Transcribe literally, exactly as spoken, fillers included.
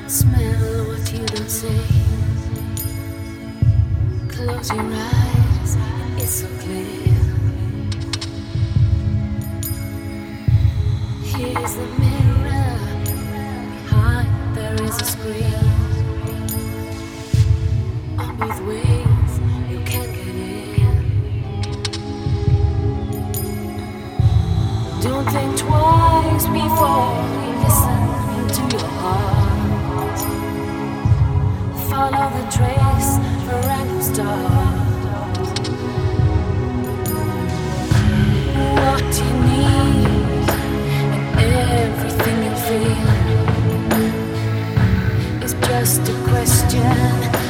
Smell what you don't see. Close your eyes, it's so clear. Here's the mirror. Behind there is a screen. On both ways, you can get in. Don't think twice before you listen to your heart. Follow the trace for random stars. What you need and everything you feel is just a question.